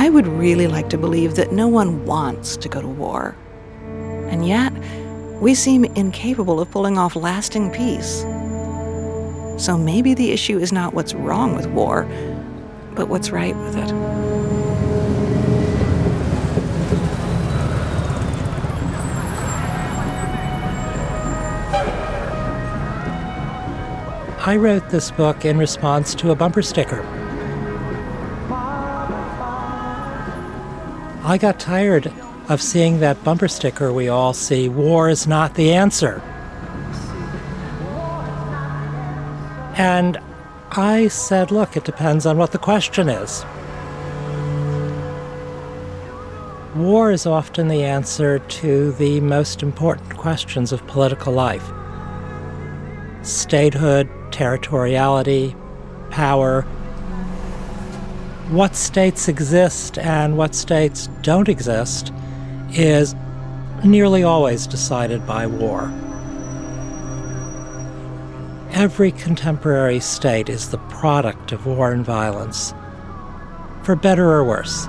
I would really like to believe that no one wants to go to war. And yet, we seem incapable of pulling off lasting peace. So maybe the issue is not what's wrong with war, but what's right with it. I wrote this book in response to a bumper sticker. I got tired of seeing that bumper sticker we all see, "War is not the answer." And I said, look, it depends on what the question is. War is often the answer to the most important questions of political life. Statehood, territoriality, power. What states exist and what states don't exist is nearly always decided by war. Every contemporary state is the product of war and violence, for better or worse.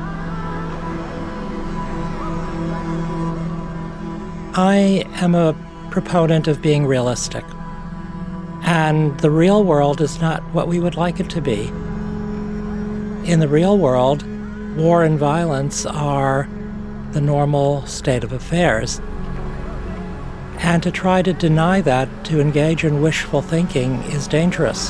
I am a proponent of being realistic, and the real world is not what we would like it to be. In the real world, war and violence are the normal state of affairs. And to try to deny that, to engage in wishful thinking, is dangerous.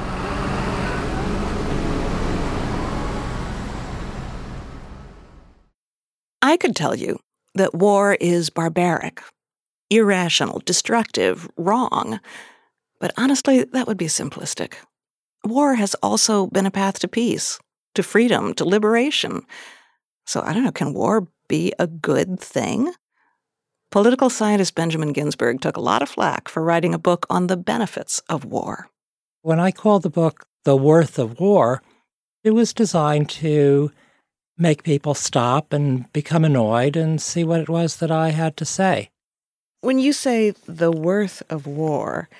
I could tell you that war is barbaric, irrational, destructive, wrong. But honestly, that would be simplistic. War has also been a path to peace, to freedom, to liberation. So I don't know, can war be a good thing? Political scientist Benjamin Ginsberg took a lot of flack for writing a book on the benefits of war. When I called the book The Worth of War, it was designed to make people stop and become annoyed and see what it was that I had to say. When you say the worth of war,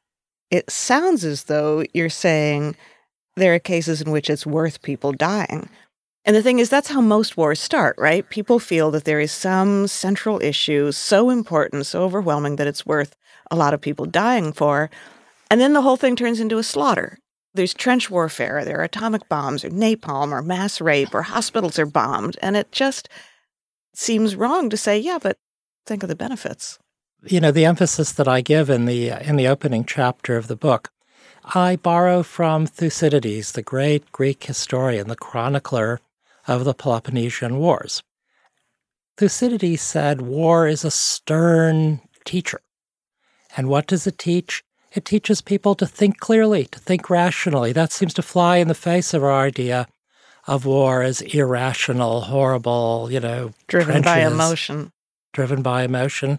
it sounds as though you're saying there are cases in which it's worth people dying. And the thing is, that's how most wars start, right? People feel that there is some central issue so important, so overwhelming that it's worth a lot of people dying for. And then the whole thing turns into a slaughter. There's trench warfare, there are atomic bombs, or napalm, or mass rape, or hospitals are bombed. And it just seems wrong to say, yeah, but think of the benefits. You know, the emphasis that I give in the opening chapter of the book, I borrow from Thucydides, the great Greek historian, the chronicler of the Peloponnesian Wars. Thucydides said war is a stern teacher. And what does it teach? It teaches people to think clearly, to think rationally. That seems to fly in the face of our idea of war as irrational, horrible, driven by emotion. Driven by emotion.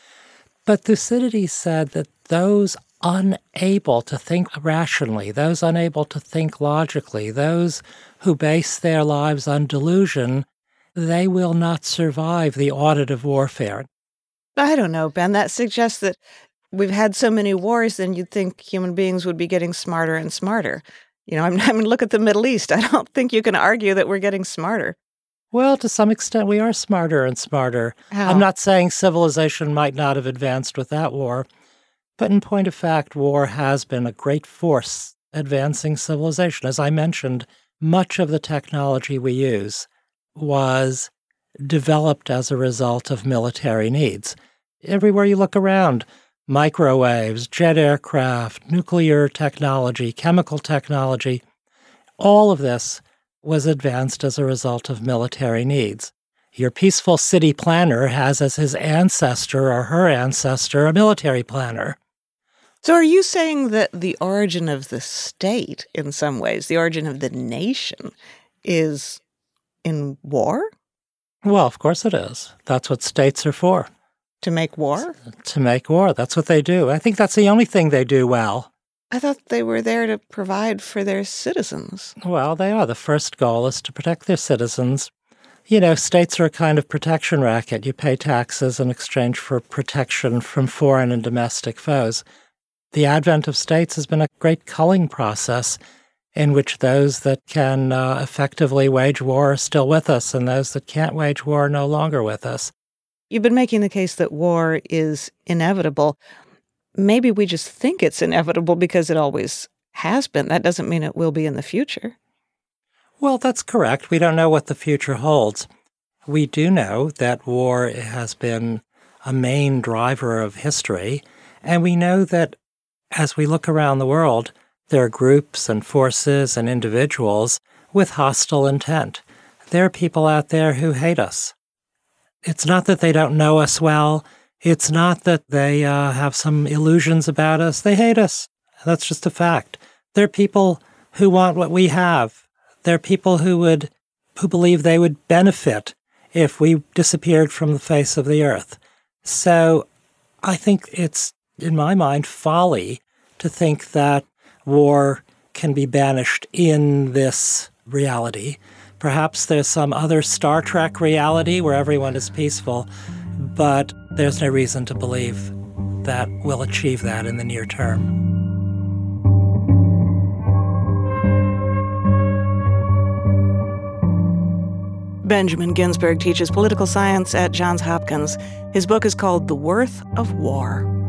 But Thucydides said that those unable to think rationally, those unable to think logically, those who base their lives on delusion, they will not survive the audit of warfare. I don't know, Ben. That suggests that we've had so many wars, then you'd think human beings would be getting smarter and smarter. I mean, look at the Middle East. I don't think you can argue that we're getting smarter. Well, to some extent, we are smarter and smarter. How? I'm not saying civilization might not have advanced without war, but in point of fact, war has been a great force advancing civilization. As I mentioned, much of the technology we use was developed as a result of military needs. Everywhere you look around, microwaves, jet aircraft, nuclear technology, chemical technology, all of this was advanced as a result of military needs. Your peaceful city planner has as his ancestor or her ancestor a military planner. So are you saying that the origin of the state, in some ways, the origin of the nation, is in war? Well, of course it is. That's what states are for. To make war? To make war. That's what they do. I think that's the only thing they do well. I thought they were there to provide for their citizens. Well, they are. The first goal is to protect their citizens. States are a kind of protection racket. You pay taxes in exchange for protection from foreign and domestic foes. The advent of states has been a great culling process in which those that can effectively wage war are still with us, and those that can't wage war are no longer with us. You've been making the case that war is inevitable. Maybe we just think it's inevitable because it always has been. That doesn't mean it will be in the future. Well, that's correct. We don't know what the future holds. We do know that war has been a main driver of history, and we know that as we look around the world, there are groups and forces and individuals with hostile intent. There are people out there who hate us. It's not that they don't know us well. It's not that they have some illusions about us. They hate us. That's just a fact. There are people who want what we have. There are people who believe they would benefit if we disappeared from the face of the earth. So I think it's, in my mind, folly to think that war can be banished in this reality. Perhaps there's some other Star Trek reality where everyone is peaceful, but there's no reason to believe that we'll achieve that in the near term. Benjamin Ginsberg teaches political science at Johns Hopkins. His book is called The Worth of War.